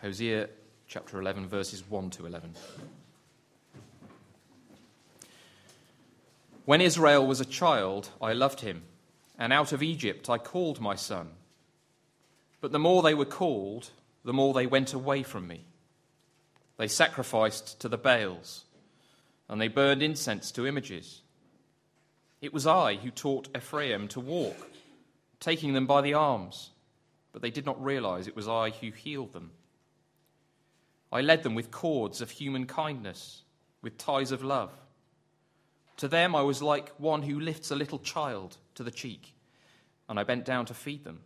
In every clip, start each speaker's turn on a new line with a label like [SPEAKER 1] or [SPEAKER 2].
[SPEAKER 1] Hosea chapter 11, verses 1 to 11. When Israel was a child, I loved him, and out of Egypt I called my son. But the more they were called, the more they went away from me. They sacrificed to the Baals, and they burned incense to images. It was I who taught Ephraim to walk, taking them by the arms, but they did not realize it was I who healed them. I led them with cords of human kindness, with ties of love. To them I was like one who lifts a little child to the cheek, and I bent down to feed them.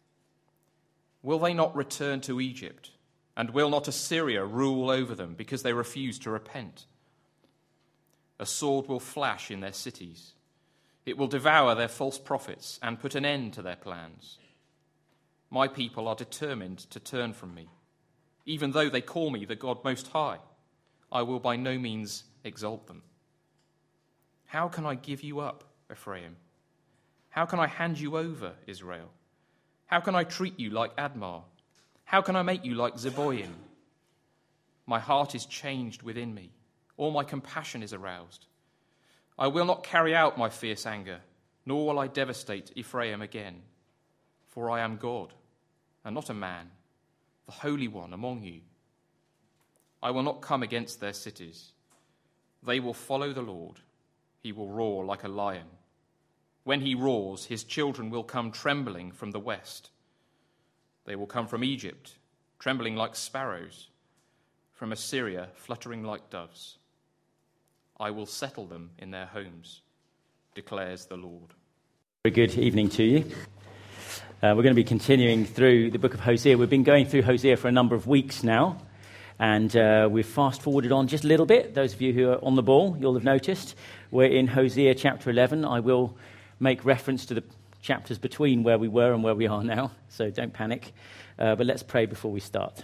[SPEAKER 1] Will they not return to Egypt, and will not Assyria rule over them because they refuse to repent? A sword will flash in their cities. It will devour their false prophets and put an end to their plans. My people are determined to turn from me. Even though they call me the God Most High, I will by no means exalt them. How can I give you up, Ephraim? How can I hand you over, Israel? How can I treat you like Admah? How can I make you like Zeboim? My heart is changed within me. All my compassion is aroused. I will not carry out my fierce anger, nor will I devastate Ephraim again. For I am God, and not a man, the Holy One among you. I will not come against their cities. They will follow the Lord. He will roar like a lion. When he roars, his children will come trembling from the west. They will come from Egypt, trembling like sparrows, from Assyria, fluttering like doves. I will settle them in their homes, declares the Lord.
[SPEAKER 2] Very good evening to you. We're going to be continuing through the book of Hosea. We've been going through Hosea for a number of weeks now, and we've fast-forwarded on just a little bit. Those of you who are on the ball, you'll have noticed. We're in Hosea chapter 11. I will make reference to the chapters between where we were and where we are now, so don't panic. But let's pray before we start.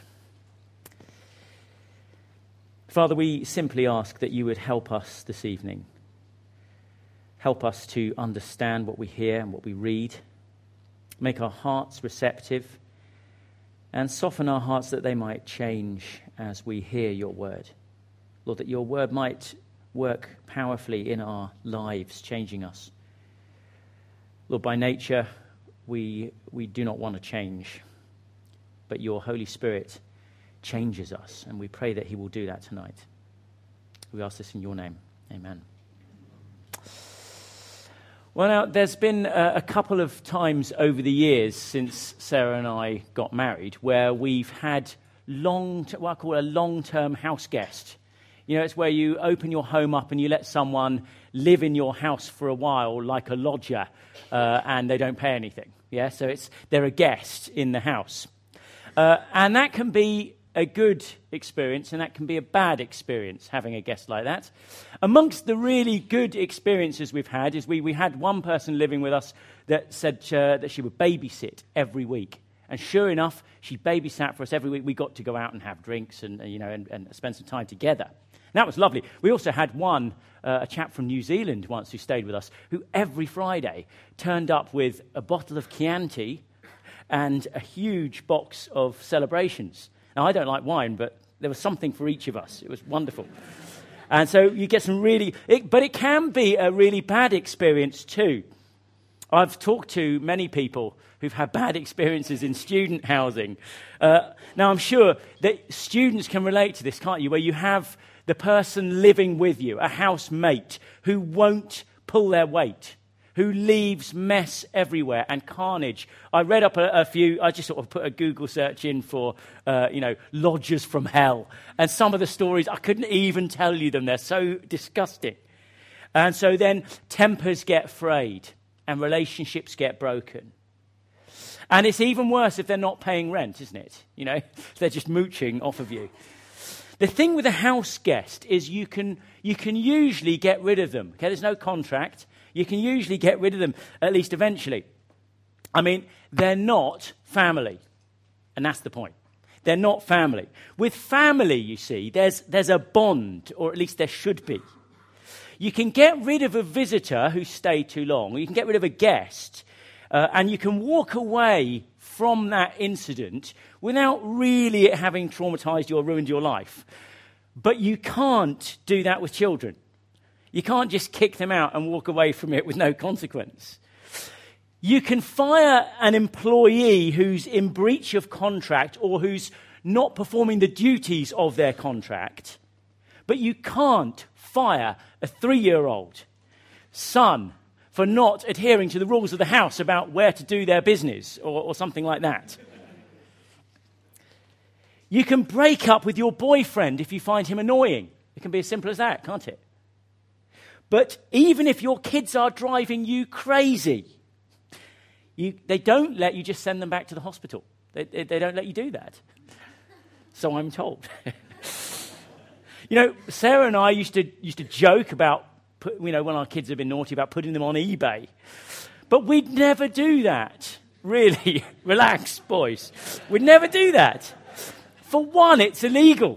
[SPEAKER 2] Father, we simply ask that you would help us this evening. Help us to understand what we hear and what we read. Make our hearts receptive and soften our hearts that they might change as we hear your word. Lord, that your word might work powerfully in our lives, changing us. Lord, by nature, we do not want to change, but your Holy Spirit changes us, and we pray that he will do that tonight. We ask this in your name. Amen. Well, now, there's been a couple of times over the years since Sarah and I got married where we've had what I call a long-term house guest. You know, it's where you open your home up and you let someone live in your house for a while like a lodger, and they don't pay anything. Yeah, so they're a guest in the house. And that can be a good experience, and that can be a bad experience, having a guest like that. Amongst the really good experiences we've had is we had one person living with us that said that she would babysit every week. And sure enough, she babysat for us every week. We got to go out and have drinks and spend some time together. And that was lovely. We also had a chap from New Zealand once who stayed with us, who every Friday turned up with a bottle of Chianti and a huge box of celebrations. Now, I don't like wine, but there was something for each of us. It was wonderful. And so you get some but it can be a really bad experience too. I've talked to many people who've had bad experiences in student housing. Now, I'm sure that students can relate to this, can't you? Where you have the person living with you, a housemate, who won't pull their weight, who leaves mess everywhere and carnage. I read up a few, I just sort of put a Google search in for, lodgers from hell. And some of the stories, I couldn't even tell you them. They're so disgusting. And so then tempers get frayed and relationships get broken. And it's even worse if they're not paying rent, isn't it? You know, they're just mooching off of you. The thing with a house guest is you can usually get rid of them. Okay, there's no contract. You can usually get rid of them, at least eventually. I mean, they're not family. And that's the point. They're not family. With family, you see, there's a bond, or at least there should be. You can get rid of a visitor who stayed too long, or you can get rid of a guest, and you can walk away from that incident without really it having traumatized you or ruined your life. But you can't do that with children. You can't just kick them out and walk away from it with no consequence. You can fire an employee who's in breach of contract or who's not performing the duties of their contract, but you can't fire a 3-year-old son for not adhering to the rules of the house about where to do their business or something like that. You can break up with your boyfriend if you find him annoying. It can be as simple as that, can't it? But even if your kids are driving you crazy, they don't let you just send them back to the hospital. They don't let you do that. So I'm told. Sarah and I used to joke about, when our kids have been naughty, about putting them on eBay. But we'd never do that. Really, relax, boys. We'd never do that. For one, it's illegal.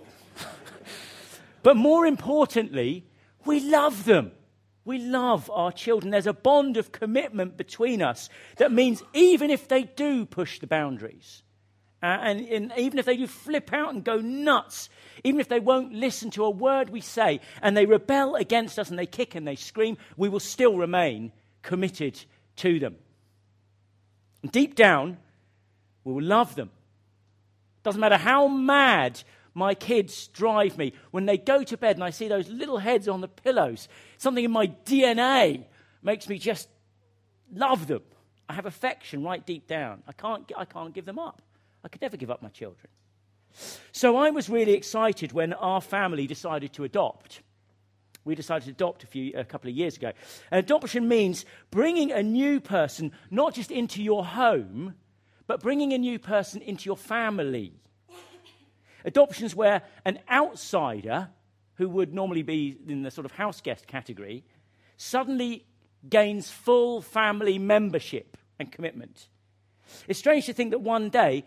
[SPEAKER 2] But more importantly, we love them. We love our children. There's a bond of commitment between us that means even if they do push the boundaries, and even if they do flip out and go nuts, even if they won't listen to a word we say, and they rebel against us and they kick and they scream, we will still remain committed to them. And deep down, we will love them. Doesn't matter how mad my kids drive me. When they go to bed and I see those little heads on the pillows, something in my DNA makes me just love them. I have affection right deep down. I can't give them up. I could never give up my children. So I was really excited when our family decided to adopt. We decided to adopt a couple of years ago. And adoption means bringing a new person not just into your home, but bringing a new person into your family. Adoption's where an outsider, who would normally be in the sort of house guest category, suddenly gains full family membership and commitment. It's strange to think that one day,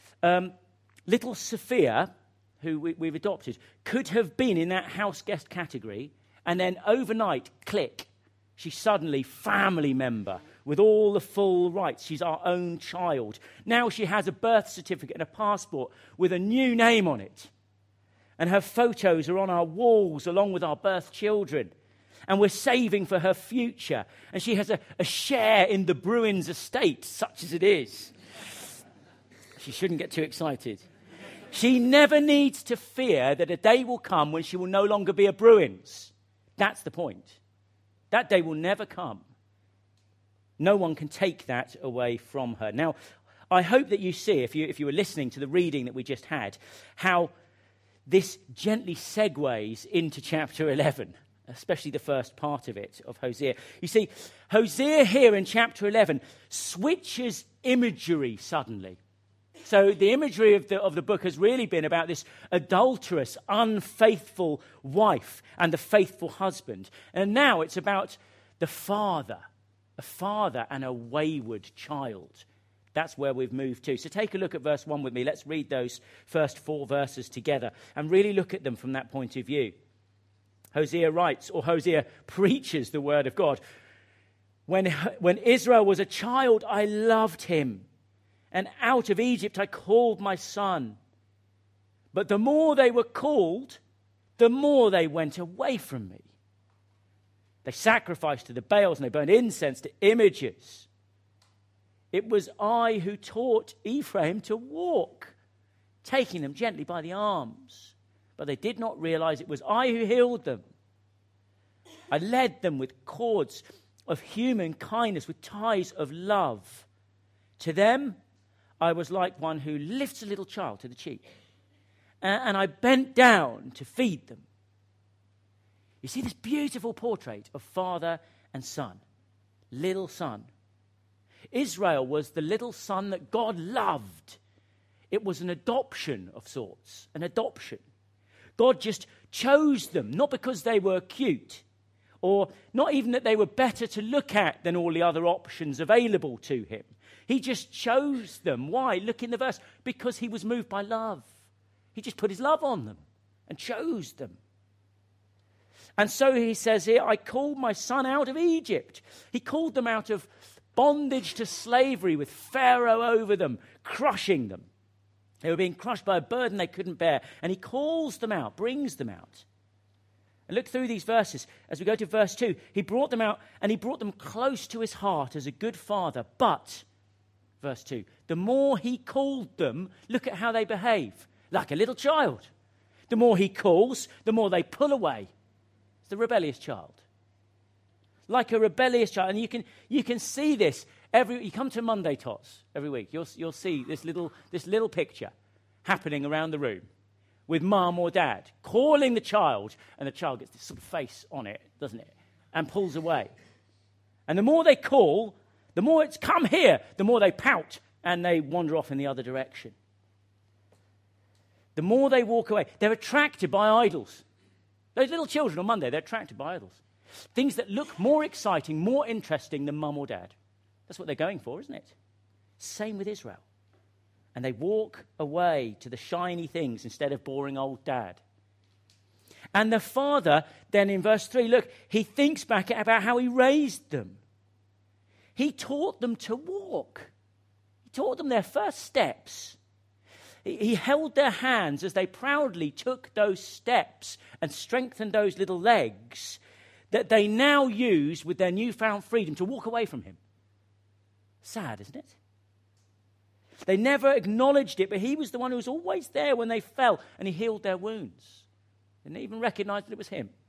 [SPEAKER 2] little Sophia, who we've adopted, could have been in that house guest category, and then overnight, click, she's suddenly family member with all the full rights. She's our own child. Now she has a birth certificate and a passport with a new name on it. And her photos are on our walls along with our birth children. And we're saving for her future. And she has a share in the Bruins estate, such as it is. She shouldn't get too excited. She never needs to fear that a day will come when she will no longer be a Bruins. That's the point. That day will never come. No one can take that away from her. Now, I hope that you see, if you were listening to the reading that we just had, how this gently segues into chapter 11, especially the first part of it, of Hosea. You see, Hosea here in chapter 11 switches imagery suddenly. So the imagery of the book has really been about this adulterous, unfaithful wife and the faithful husband. And now it's about the father. A father and a wayward child. That's where we've moved to. So take a look at verse 1 with me. Let's read those first 4 verses together and really look at them from that point of view. Hosea writes, or Hosea preaches the word of God. When Israel was a child, I loved him. And out of Egypt I called my son. But the more they were called, the more they went away from me. They sacrificed to the Baals and they burned incense to images. It was I who taught Ephraim to walk, taking them gently by the arms. But they did not realize it was I who healed them. I led them with cords of human kindness, with ties of love. To them, I was like one who lifts a little child to the cheek. And I bent down to feed them. You see this beautiful portrait of father and son, little son. Israel was the little son that God loved. It was an adoption of sorts, an adoption. God just chose them, not because they were cute, or not even that they were better to look at than all the other options available to him. He just chose them. Why? Look in the verse. Because he was moved by love. He just put his love on them and chose them. And so he says here, I called my son out of Egypt. He called them out of bondage to slavery with Pharaoh over them, crushing them. They were being crushed by a burden they couldn't bear. And he calls them out, brings them out. And look through these verses. As we go to verse 2, he brought them out and he brought them close to his heart as a good father. But, verse 2, the more he called them, look at how they behave. Like a little child. The more he calls, the more they pull away. It's the rebellious child. Like a rebellious child. And you can see this. You come to Monday Tots every week. You'll see this little picture happening around the room. With mum or dad, calling the child, and the child gets this sort of face on it, doesn't it? And pulls away. And the more they call, the more it's come here, the more they pout and they wander off in the other direction. The more they walk away, they're attracted by idols. Those little children on Monday, they're attracted by idols. Things that look more exciting, more interesting than mum or dad. That's what they're going for, isn't it? Same with Israel. And they walk away to the shiny things instead of boring old dad. And the father, then in verse 3, look, he thinks back about how he raised them. He taught them to walk. He taught them their first steps. He held their hands as they proudly took those steps and strengthened those little legs that they now use with their newfound freedom to walk away from him. Sad, isn't it? They never acknowledged it, but he was the one who was always there when they fell, and he healed their wounds. They didn't even recognize that it was him.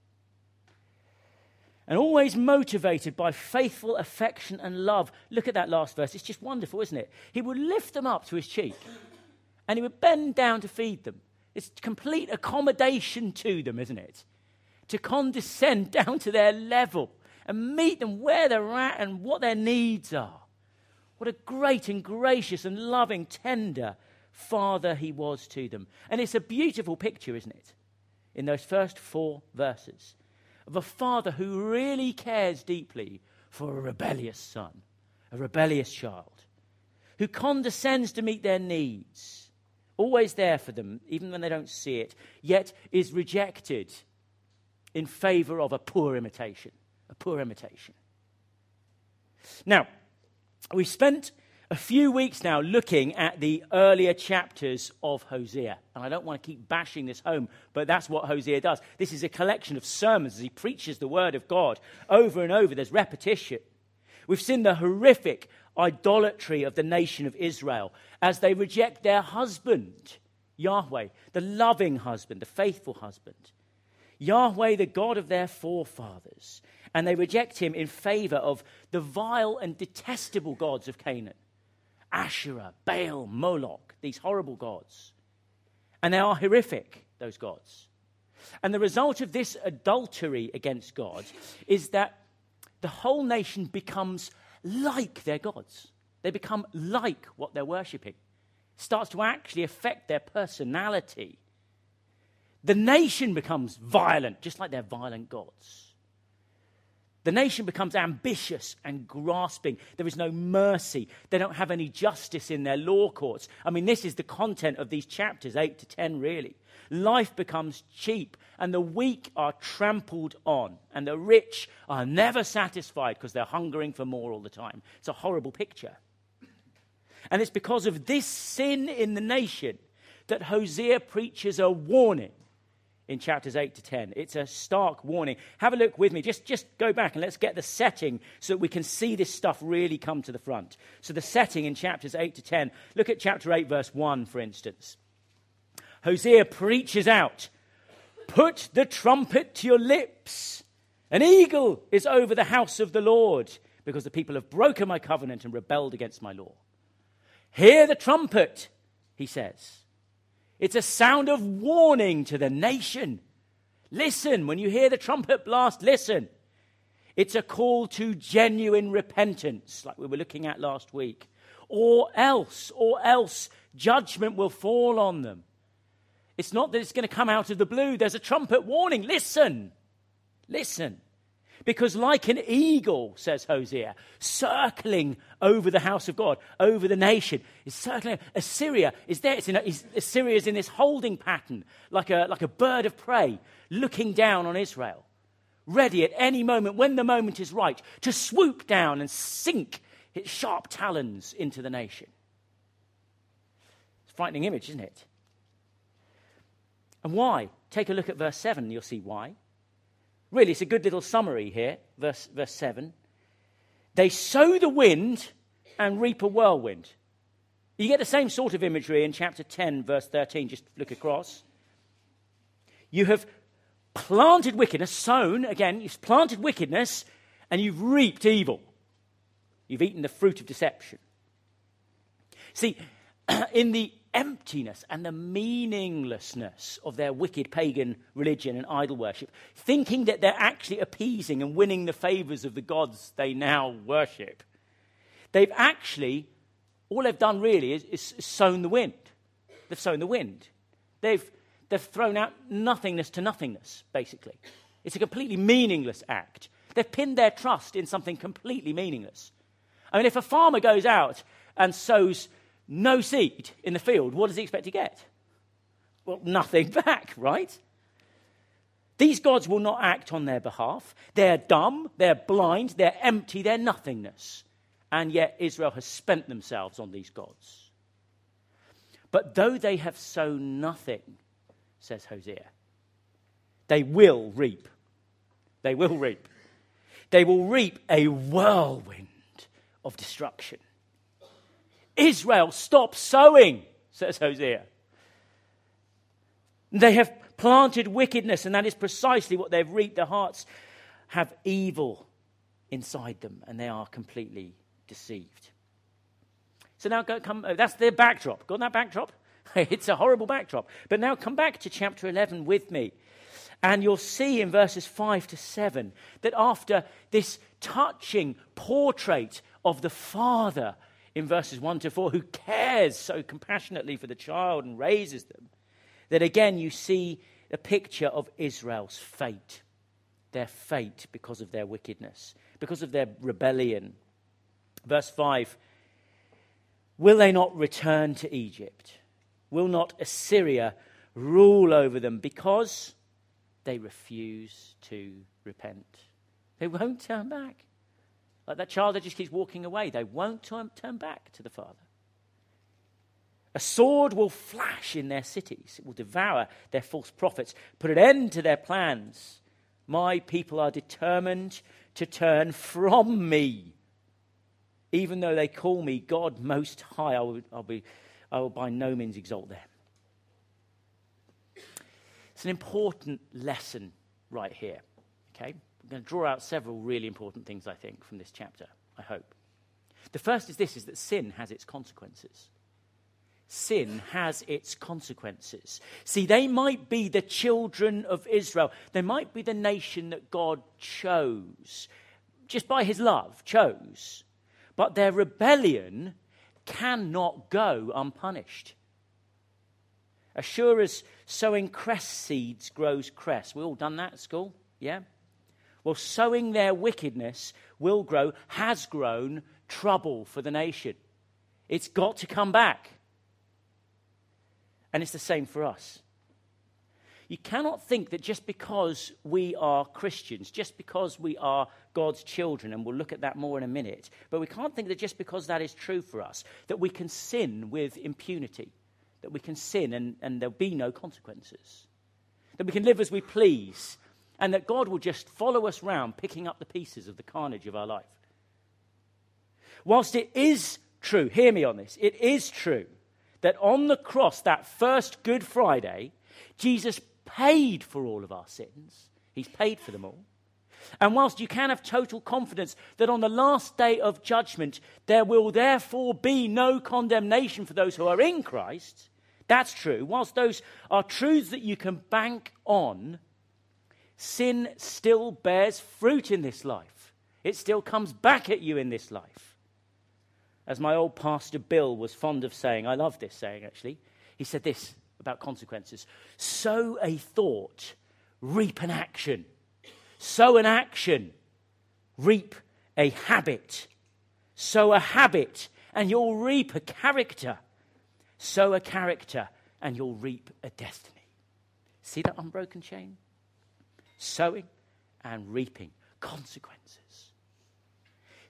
[SPEAKER 2] And always motivated by faithful affection and love. Look at that last verse. It's just wonderful, isn't it? He would lift them up to his cheek, and he would bend down to feed them. It's complete accommodation to them, isn't it? To condescend down to their level and meet them where they're at and what their needs are. What a great and gracious and loving, tender father he was to them. And it's a beautiful picture, isn't it? In those first 4 verses. Of a father who really cares deeply for a rebellious son. A rebellious child. Who condescends to meet their needs. Always there for them, even when they don't see it. Yet is rejected in favor of a poor imitation. A poor imitation. Now, we spent a few weeks now looking at the earlier chapters of Hosea. And I don't want to keep bashing this home, but that's what Hosea does. This is a collection of sermons as he preaches the word of God over and over. There's repetition. We've seen the horrific idolatry of the nation of Israel as they reject their husband, Yahweh, the loving husband, the faithful husband. Yahweh, the God of their forefathers. And they reject him in favor of the vile and detestable gods of Canaan. Asherah, Baal, Moloch, these horrible gods. And they are horrific, those gods. And the result of this adultery against God is that the whole nation becomes like their gods. They become like what they're worshipping. It starts to actually affect their personality. The nation becomes violent, just like their violent gods. The nation becomes ambitious and grasping. There is no mercy. They don't have any justice in their law courts. I mean, this is the content of these chapters, 8 to 10, really. Life becomes cheap, and the weak are trampled on, and the rich are never satisfied because they're hungering for more all the time. It's a horrible picture. And it's because of this sin in the nation that Hosea preaches a warning. In chapters 8 to 10. It's a stark warning. Have a look with me. Just go back and let's get the setting so that we can see this stuff really come to the front. So the setting in chapters 8 to 10. Look at chapter 8, verse 1, for instance. Hosea preaches out, "Put the trumpet to your lips. An eagle is over the house of the Lord, because the people have broken my covenant and rebelled against my law. Hear the trumpet," he says. It's a sound of warning to the nation. Listen, when you hear the trumpet blast, listen. It's a call to genuine repentance, like we were looking at last week. Or else judgment will fall on them. It's not that it's going to come out of the blue. There's a trumpet warning. Listen. Listen. Because like an eagle, says Hosea, circling over the house of God, over the nation, is circling. Assyria is there. Assyria is in this holding pattern, like a bird of prey, looking down on Israel, ready at any moment, when the moment is right, to swoop down and sink its sharp talons into the nation. It's a frightening image, isn't it? And why? Take a look at verse 7, you'll see why. Really, it's a good little summary here, verse 7. They sow the wind and reap a whirlwind. You get the same sort of imagery in chapter 10, verse 13. Just look across. You have planted wickedness, sown, again, you've planted wickedness, and you've reaped evil. You've eaten the fruit of deception. See, in the emptiness and the meaninglessness of their wicked pagan religion and idol worship, thinking that they're actually appeasing and winning the favors of the gods they now worship, they've actually, all they've done really is sown the wind. They've sown the wind. They've thrown out nothingness to nothingness, basically. It's a completely meaningless act. They've pinned their trust in something completely meaningless. I mean, if a farmer goes out and sows no seed in the field, what does he expect to get? Well, nothing back, right? These gods will not act on their behalf. They're dumb, they're blind, they're empty, they're nothingness. And yet Israel has spent themselves on these gods. But though they have sown nothing, says Hosea, they will reap. They will reap. They will reap a whirlwind of destruction. Israel, stop sowing, says Hosea. They have planted wickedness, and that is precisely what they've reaped. Their hearts have evil inside them, and they are completely deceived. So now that's their backdrop. Got that backdrop? It's a horrible backdrop. But now come back to chapter 11 with me. And you'll see in verses 5 to 7 that after this touching portrait of the father in verses 1 to 4, who cares so compassionately for the child and raises them, that again you see a picture of Israel's fate. Their fate because of their wickedness, because of their rebellion. Verse 5, will they not return to Egypt? Will not Assyria rule over them because they refuse to repent? They won't turn back. Like that child that just keeps walking away. They won't turn back to the Father. A sword will flash in their cities. It will devour their false prophets, put an end to their plans. My people are determined to turn from me. Even though they call me God Most High, I will by no means exalt them. It's an important lesson right here. Okay? I'm going to draw out several really important things, I think, from this chapter, I hope. The first is this, is that sin has its consequences. Sin has its consequences. See, they might be the children of Israel. They might be the nation that God chose, just by his love, chose. But their rebellion cannot go unpunished. As sure as sowing cress seeds grows cress. We all done that at school, yeah? Well, sowing their wickedness will grow, has grown, trouble for the nation. It's got to come back. And it's the same for us. You cannot think that just because we are Christians, just because we are God's children, and we'll look at that more in a minute, but we can't think that just because that is true for us, that we can sin with impunity, that we can sin and there'll be no consequences, that we can live as we please, and that God will just follow us round, picking up the pieces of the carnage of our life. Whilst it is true, hear me on this, it is true that on the cross, that first Good Friday, Jesus paid for all of our sins. He's paid for them all. And whilst you can have total confidence that on the last day of judgment, there will therefore be no condemnation for those who are in Christ, that's true. Whilst those are truths that you can bank on, sin still bears fruit in this life. It still comes back at you in this life. As my old pastor Bill was fond of saying, I love this saying actually, he said this about consequences: sow a thought, reap an action. Sow an action, reap a habit. Sow a habit, and you'll reap a character. Sow a character, and you'll reap a destiny. See that unbroken chain? Sowing and reaping consequences.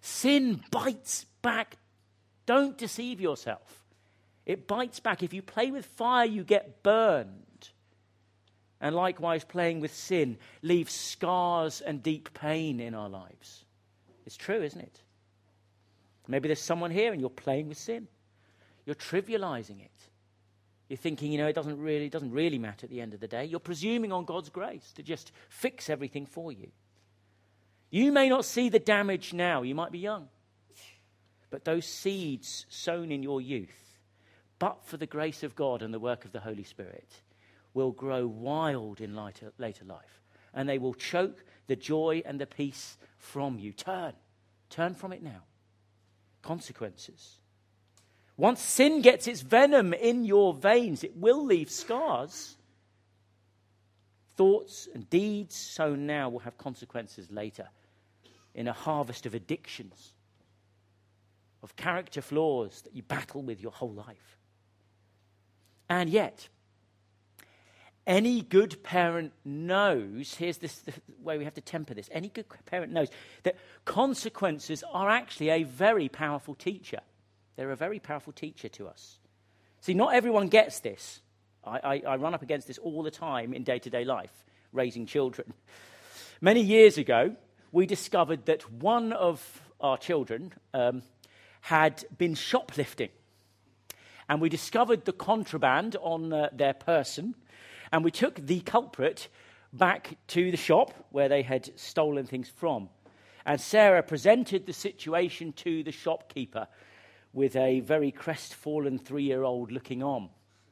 [SPEAKER 2] Sin bites back. Don't deceive yourself. It bites back. If you play with fire, you get burned. And likewise, playing with sin leaves scars and deep pain in our lives. It's true, isn't it? Maybe there's someone here and you're playing with sin. You're trivializing it. You're thinking, it doesn't really matter at the end of the day. You're presuming on God's grace to just fix everything for you. You may not see the damage now. You might be young. But those seeds sown in your youth, but for the grace of God and the work of the Holy Spirit, will grow wild in later life. And they will choke the joy and the peace from you. Turn from it now. Consequences. Once sin gets its venom in your veins, it will leave scars. Thoughts and deeds sown now will have consequences later in a harvest of addictions, of character flaws that you battle with your whole life. And yet, any good parent knows, here's the way we have to temper this, any good parent knows that consequences are actually a very powerful teacher. They're a very powerful teacher to us. See, not everyone gets this. I run up against this all the time in day-to-day life, raising children. Many years ago, we discovered that one of our children had been shoplifting. And we discovered the contraband on their person. And we took the culprit back to the shop where they had stolen things from. And Sarah presented the situation to the shopkeeper with a very crestfallen 3-year-old looking on.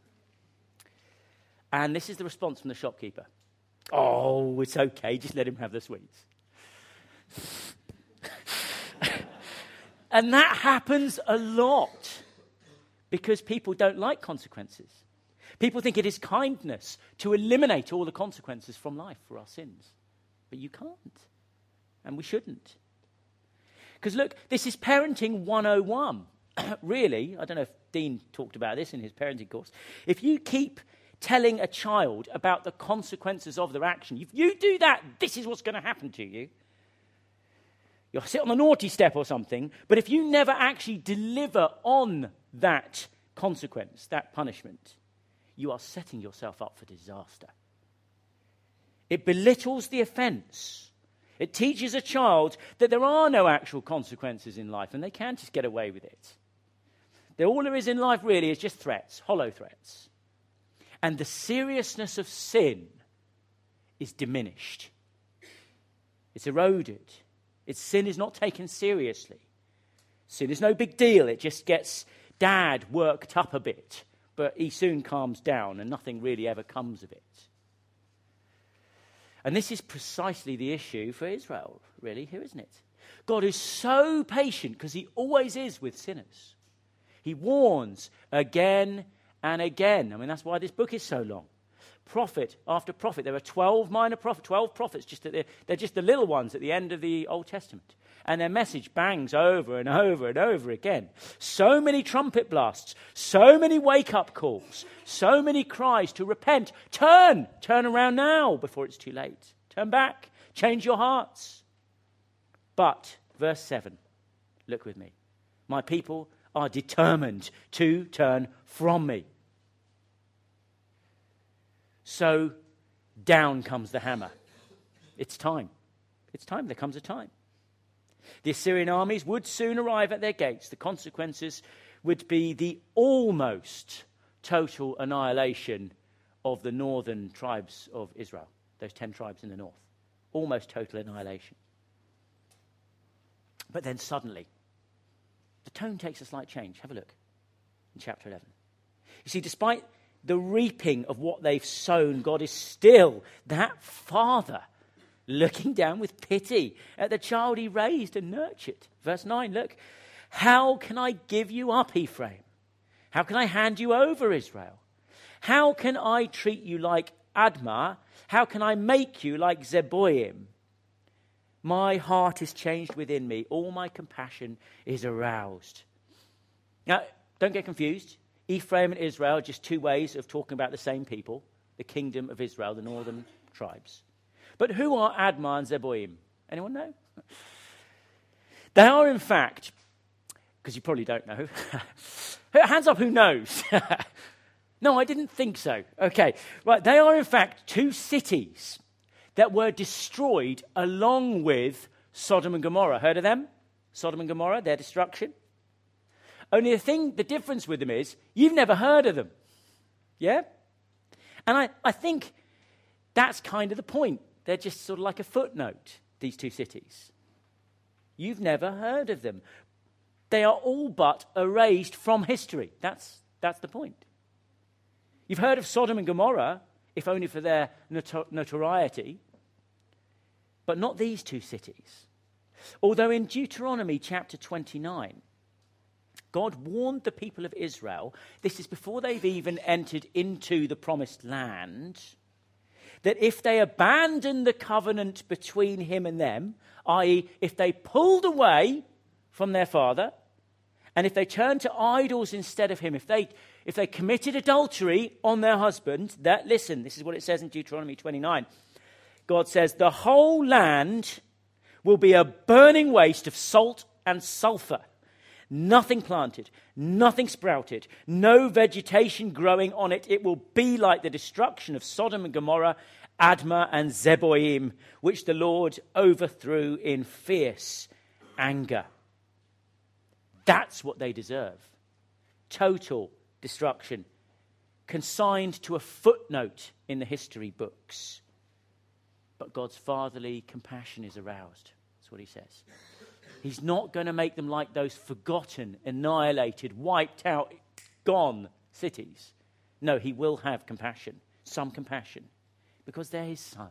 [SPEAKER 2] And this is the response from the shopkeeper. Oh, it's okay, just let him have the sweets. And that happens a lot because people don't like consequences. People think it is kindness to eliminate all the consequences from life for our sins. But you can't. And we shouldn't. Because look, this is parenting 101. Really, I don't know if Dean talked about this in his parenting course. If you keep telling a child about the consequences of their action, if you do that, this is what's going to happen to you. You'll sit on the naughty step or something, but if you never actually deliver on that consequence, that punishment, you are setting yourself up for disaster. It belittles the offense. It teaches a child that there are no actual consequences in life and they can just get away with it. That all there is in life really is just threats, hollow threats. And the seriousness of sin is diminished. It's eroded. Its sin is not taken seriously. Sin is no big deal. It just gets Dad worked up a bit, but he soon calms down and nothing really ever comes of it. And this is precisely the issue for Israel, really, here, isn't it? God is so patient because he always is with sinners. He warns again and again. I mean, that's why this book is so long. Prophet after prophet. There are 12 minor prophets, 12 prophets. They're just the little ones at the end of the Old Testament. And their message bangs over and over and over again. So many trumpet blasts, so many wake-up calls, so many cries to repent. Turn around now before it's too late. Turn back, change your hearts. But, verse 7, look with me. My people are determined to turn from me. So down comes the hammer. It's time. It's time. There comes a time. The Assyrian armies would soon arrive at their gates. The consequences would be the almost total annihilation of the northern tribes of Israel, those 10 tribes in the north. Almost total annihilation. But then suddenly, the tone takes a slight change. Have a look in chapter 11. You see, despite the reaping of what they've sown, God is still that father looking down with pity at the child he raised and nurtured. Verse 9, look. How can I give you up, Ephraim? How can I hand you over, Israel? How can I treat you like Admah? How can I make you like Zeboim? My heart is changed within me. All my compassion is aroused. Now, don't get confused. Ephraim and Israel are just two ways of talking about the same people, the kingdom of Israel, the northern tribes. But who are Admah and Zeboim? Anyone know? They are, in fact, because you probably don't know. Hands up, who knows? No, I didn't think so. Okay, right. They are, in fact, two cities that were destroyed along with Sodom and Gomorrah. Heard of them? Sodom and Gomorrah, their destruction. Only the difference with them is you've never heard of them. Yeah? And I think that's kind of the point. They're just sort of like a footnote, these two cities. You've never heard of them. They are all but erased from history. That's the point. You've heard of Sodom and Gomorrah, if only for their notoriety, but not these two cities. Although in Deuteronomy chapter 29, God warned the people of Israel, this is before they've even entered into the promised land, that if they abandoned the covenant between him and them, i.e., if they pulled away from their father, and if they turned to idols instead of him, if they committed adultery on their husband, listen, this is what it says in Deuteronomy 29. God says, the whole land will be a burning waste of salt and sulfur. Nothing planted, nothing sprouted, no vegetation growing on it. It will be like the destruction of Sodom and Gomorrah, Admah and Zeboim, which the Lord overthrew in fierce anger. That's what they deserve. Total destruction, consigned to a footnote in the history books. But God's fatherly compassion is aroused. That's what he says. He's not going to make them like those forgotten, annihilated, wiped out, gone cities. No, he will have compassion, some compassion, because they're his son.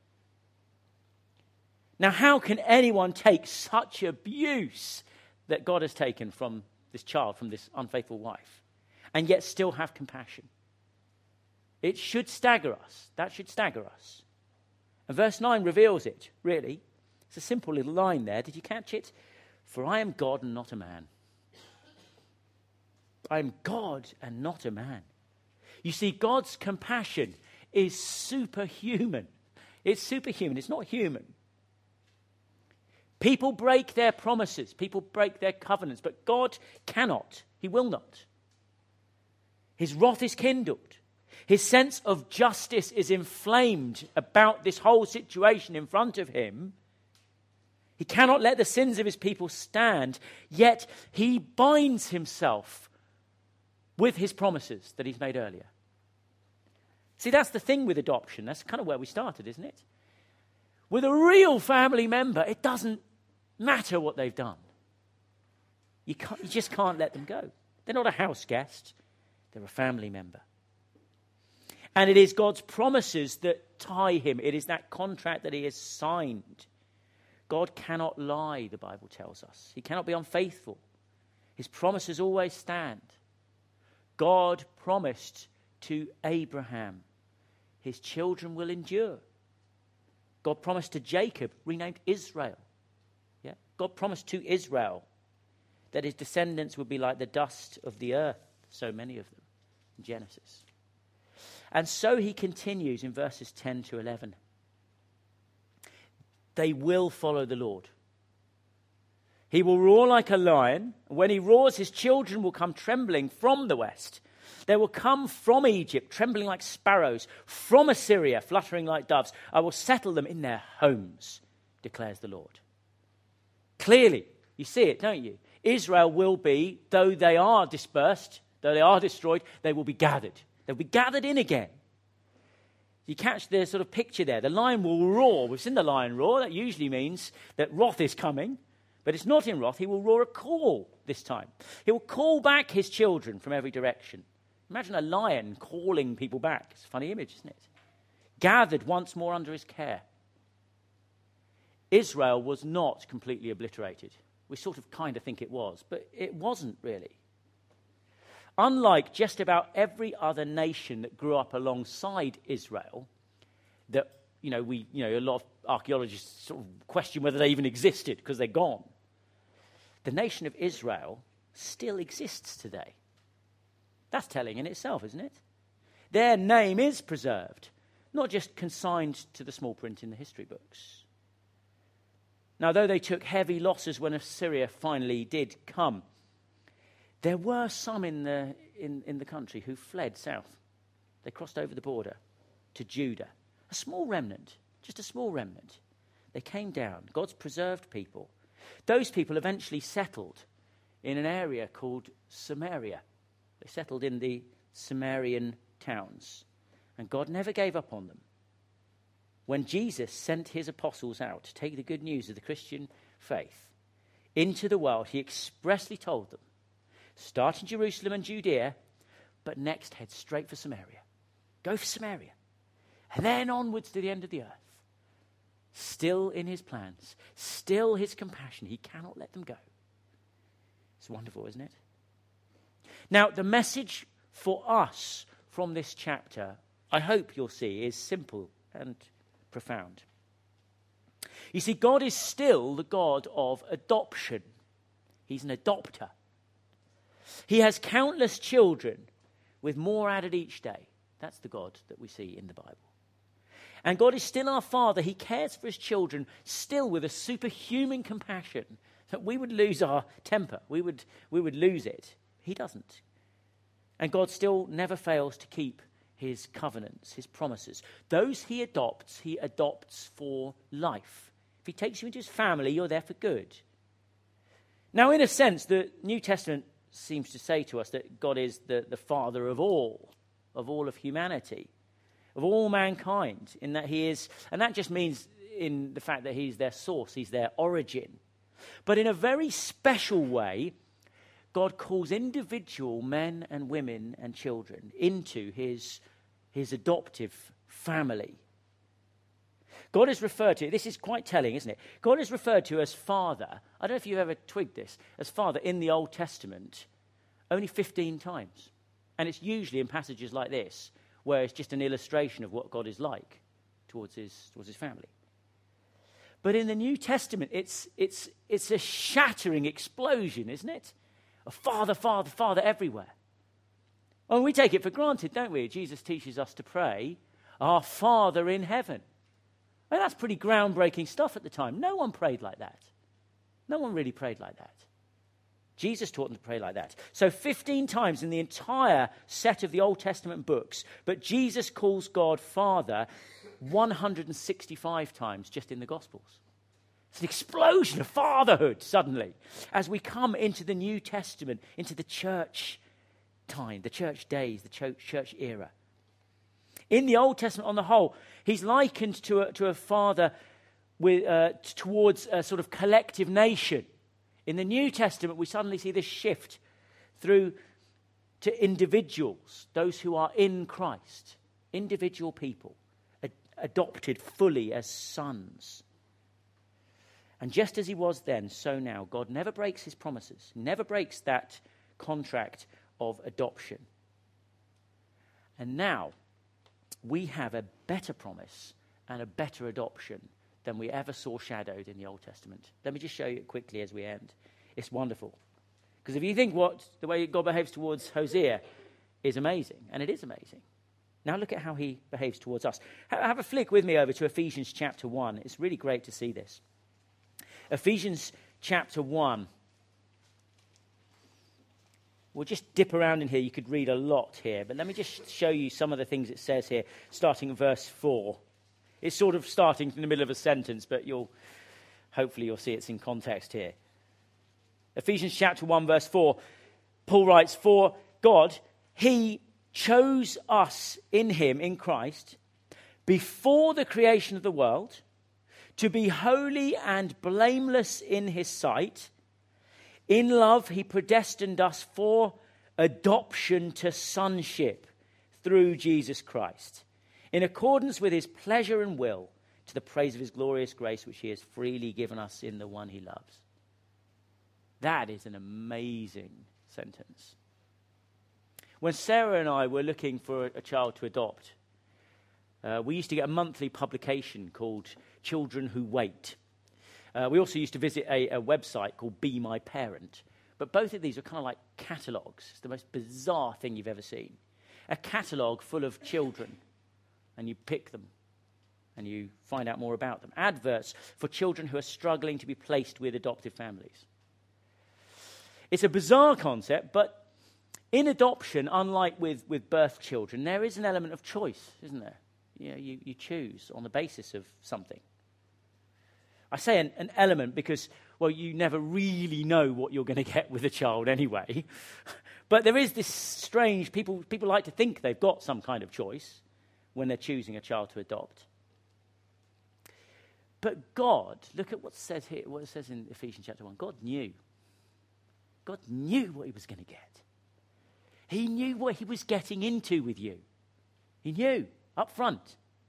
[SPEAKER 2] Now, how can anyone take such abuse that God has taken from this child, from this unfaithful wife, and yet still have compassion? It should stagger us. That should stagger us. And verse 9 reveals it, really. It's a simple little line there. Did you catch it? For I am God and not a man. I am God and not a man. You see, God's compassion is superhuman. It's superhuman. It's not human. People break their promises. People break their covenants. But God cannot. He will not. His wrath is kindled. His sense of justice is inflamed about this whole situation in front of him. He cannot let the sins of his people stand, yet he binds himself with his promises that he's made earlier. See, that's the thing with adoption. That's kind of where we started, isn't it? With a real family member, it doesn't matter what they've done. You just can't let them go. They're not a house guest. They're a family member. And it is God's promises that tie him. It is that contract that he has signed. God cannot lie, the Bible tells us. He cannot be unfaithful. His promises always stand. God promised to Abraham, his children will endure. God promised to Jacob, renamed Israel. Yeah? God promised to Israel that his descendants would be like the dust of the earth, so many of them, in Genesis. And so he continues in verses 10 to 11. They will follow the Lord. He will roar like a lion. When he roars, his children will come trembling from the west. They will come from Egypt, trembling like sparrows, from Assyria, fluttering like doves. I will settle them in their homes, declares the Lord. Clearly, you see it, don't you? Israel will be, though they are dispersed, though they are destroyed, they will be gathered. They'll be gathered in again. You catch the sort of picture there. The lion will roar. We've seen the lion roar. That usually means that wrath is coming. But it's not in wrath. He will roar a call this time. He will call back his children from every direction. Imagine a lion calling people back. It's a funny image, isn't it? Gathered once more under his care. Israel was not completely obliterated. We sort of kind of think it was, but it wasn't really. Unlike just about every other nation that grew up alongside Israel, that, a lot of archaeologists sort of question whether they even existed because they're gone. The nation of Israel still exists today. That's telling in itself, isn't it? Their name is preserved, not just consigned to the small print in the history books. Now, though they took heavy losses when Assyria finally did come, there were some in the country who fled south. They crossed over the border to Judah. A small remnant, just a small remnant. They came down. God's preserved people. Those people eventually settled in an area called Samaria. They settled in the Samarian towns. And God never gave up on them. When Jesus sent his apostles out to take the good news of the Christian faith into the world, he expressly told them, start in Jerusalem and Judea, but next head straight for Samaria. Go for Samaria. And then onwards to the end of the earth. Still in his plans, still his compassion. He cannot let them go. It's wonderful, isn't it? Now, the message for us from this chapter, I hope you'll see, is simple and profound. You see, God is still the God of adoption. He's an adopter. He has countless children with more added each day. That's the God that we see in the Bible. And God is still our Father. He cares for his children still with a superhuman compassion that we would lose our temper. We would lose it. He doesn't. And God still never fails to keep his covenants, his promises. Those he adopts for life. If he takes you into his family, you're there for good. Now, in a sense, the New Testament seems to say to us that God is the Father of all of humanity, of all mankind, in that he is, and that just means in the fact that he's their source, he's their origin. But in a very special way, God calls individual men and women and children into his adoptive family. God is referred to, this is quite telling, isn't it? God is referred to as Father. I don't know if you've ever twigged this, as Father in the Old Testament, only 15 times. And it's usually in passages like this, where it's just an illustration of what God is like towards his family. But in the New Testament, it's a shattering explosion, isn't it? A Father, Father, Father everywhere. And we take it for granted, don't we? Jesus teaches us to pray, our Father in heaven. Well, that's pretty groundbreaking stuff at the time. No one prayed like that. No one really prayed like that. Jesus taught them to pray like that. So 15 times in the entire set of the Old Testament books, but Jesus calls God Father 165 times just in the Gospels. It's an explosion of fatherhood suddenly as we come into the New Testament, into the church time, the church days, the church era. In the Old Testament on the whole, he's likened to a father towards a sort of collective nation. In the New Testament, we suddenly see this shift through to individuals, those who are in Christ, individual people, adopted fully as sons. And just as he was then, so now, God never breaks his promises, never breaks that contract of adoption. And now, we have a better promise and a better adoption than we ever saw shadowed in the Old Testament. Let me just show you it quickly as we end. It's wonderful. Because if you think the way God behaves towards Hosea is amazing, and it is amazing. Now look at how he behaves towards us. Have a flick with me over to Ephesians chapter 1. It's really great to see this. Ephesians chapter 1. We'll just dip around in here. You could read a lot here, but let me just show you some of the things it says here, starting at verse 4. It's sort of starting in the middle of a sentence, but hopefully you'll see it's in context here. Ephesians chapter 1, verse 4, Paul writes, "For God, he chose us in him, in Christ, before the creation of the world, to be holy and blameless in his sight. In love, he predestined us for adoption to sonship through Jesus Christ, in accordance with his pleasure and will, to the praise of his glorious grace, which he has freely given us in the one he loves." That is an amazing sentence. When Sarah and I were looking for a child to adopt, we used to get a monthly publication called Children Who Wait. We also used to visit a website called Be My Parent. But both of these are kind of like catalogues. It's the most bizarre thing you've ever seen. A catalogue full of children. And you pick them. and you find out more about them. Adverts for children who are struggling to be placed with adoptive families. It's a bizarre concept, but in adoption, unlike with birth children, there is an element of choice, isn't there? You choose on the basis of something. I say an element because, well, you never really know what you're going to get with a child anyway. But there is this strange, people like to think they've got some kind of choice when they're choosing a child to adopt. But God, look at what it says in Ephesians chapter 1. God knew what he was going to get. He knew what he was getting into with you. He knew up front.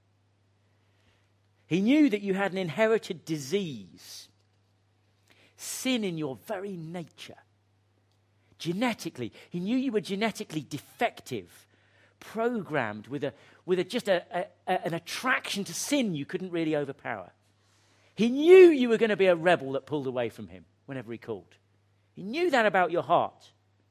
[SPEAKER 2] He knew that you had an inherited disease, sin in your very nature. Genetically, he knew you were genetically defective, programmed with an attraction to sin you couldn't really overpower. He knew you were going to be a rebel that pulled away from him whenever he called. He knew that about your heart.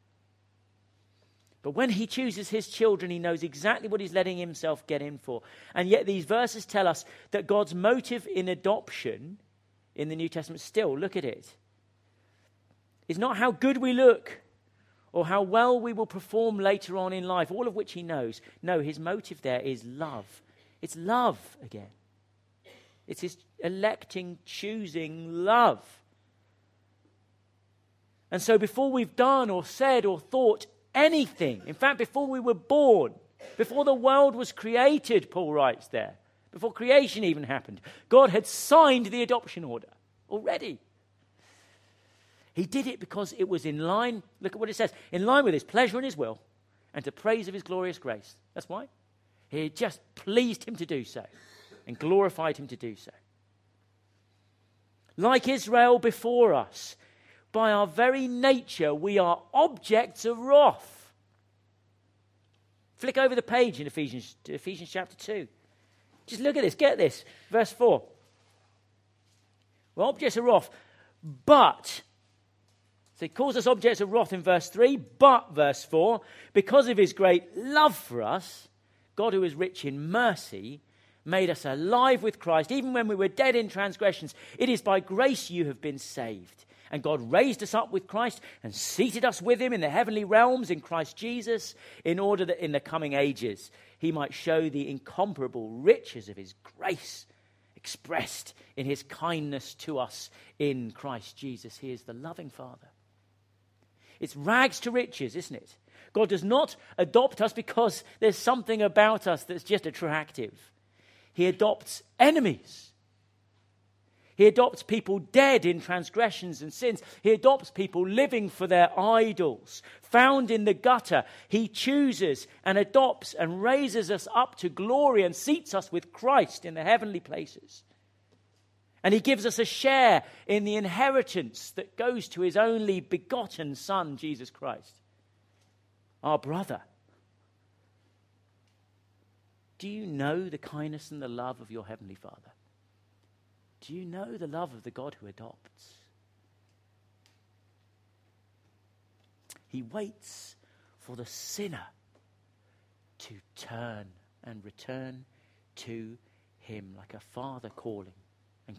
[SPEAKER 2] But when he chooses his children, he knows exactly what he's letting himself get in for. And yet these verses tell us that God's motive in adoption in the New Testament, still, look at it, is not how good we look or how well we will perform later on in life, all of which he knows. No, his motive there is love. It's love again. It's his electing, choosing love. And so before we've done or said or thought anything, in fact, before we were born, before the world was created, Paul writes there, before creation even happened, God had signed the adoption order already. He did it because it was in line, look at what it says, in line with his pleasure and his will, and to praise of his glorious grace. That's why. It just pleased him to do so, and glorified him to do so. Like Israel before us, by our very nature, we are objects of wrath. Flick over the page in Ephesians chapter 2. Just look at this, get this. Verse 4. We're objects of wrath, but... So he calls us objects of wrath in verse 3, but, verse 4, because of his great love for us, God who is rich in mercy made us alive with Christ, even when we were dead in transgressions. It is by grace you have been saved. And God raised us up with Christ and seated us with him in the heavenly realms in Christ Jesus, in order that in the coming ages he might show the incomparable riches of his grace expressed in his kindness to us in Christ Jesus. He is the loving Father. It's rags to riches, isn't it? God does not adopt us because there's something about us that's just attractive. He adopts enemies. He adopts people dead in transgressions and sins. He adopts people living for their idols, found in the gutter. He chooses and adopts and raises us up to glory and seats us with Christ in the heavenly places. And he gives us a share in the inheritance that goes to his only begotten Son, Jesus Christ, our brother. Do you know the kindness and the love of your heavenly Father? Do you know the love of the God who adopts? He waits for the sinner to turn and return to him, like a father calling and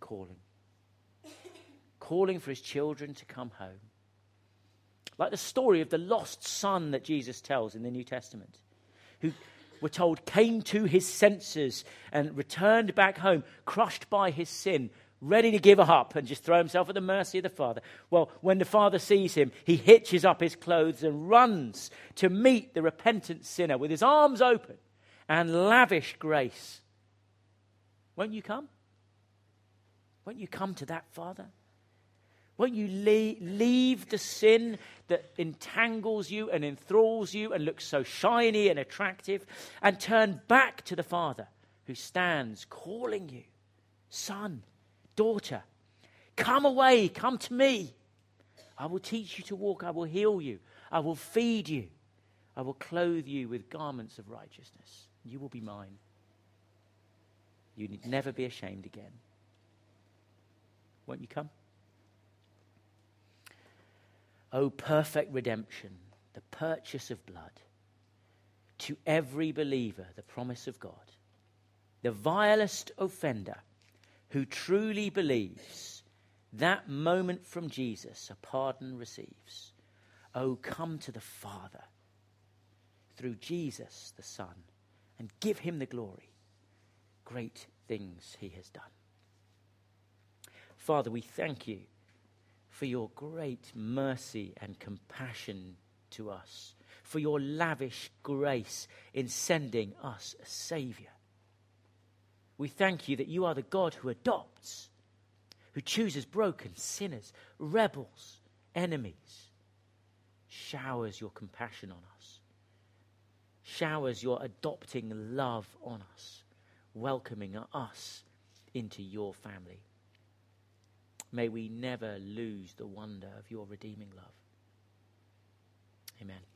[SPEAKER 2] calling for his children to come home. Like the story of the lost son that Jesus tells in the New Testament, who we're told came to his senses and returned back home, crushed by his sin, ready to give up and just throw himself at the mercy of the Father. Well, when the Father sees him, he hitches up his clothes and runs to meet the repentant sinner with his arms open and lavish grace. Won't you come? Won't you come to that Father? Won't you leave the sin that entangles you and enthralls you and looks so shiny and attractive and turn back to the Father who stands calling you, son, daughter, come away, come to me. I will teach you to walk. I will heal you. I will feed you. I will clothe you with garments of righteousness. You will be mine. You need never be ashamed again. Won't you come? Oh, perfect redemption, the purchase of blood. To every believer, the promise of God. the vilest offender who truly believes that moment from Jesus a pardon receives. Oh, come to the Father through Jesus the Son and give him the glory. Great things he has done. Father, we thank you for your great mercy and compassion to us, for your lavish grace in sending us a Saviour. We thank you that you are the God who adopts, who chooses broken sinners, rebels, enemies, showers your compassion on us, showers your adopting love on us, welcoming us into your family. May we never lose the wonder of your redeeming love. Amen.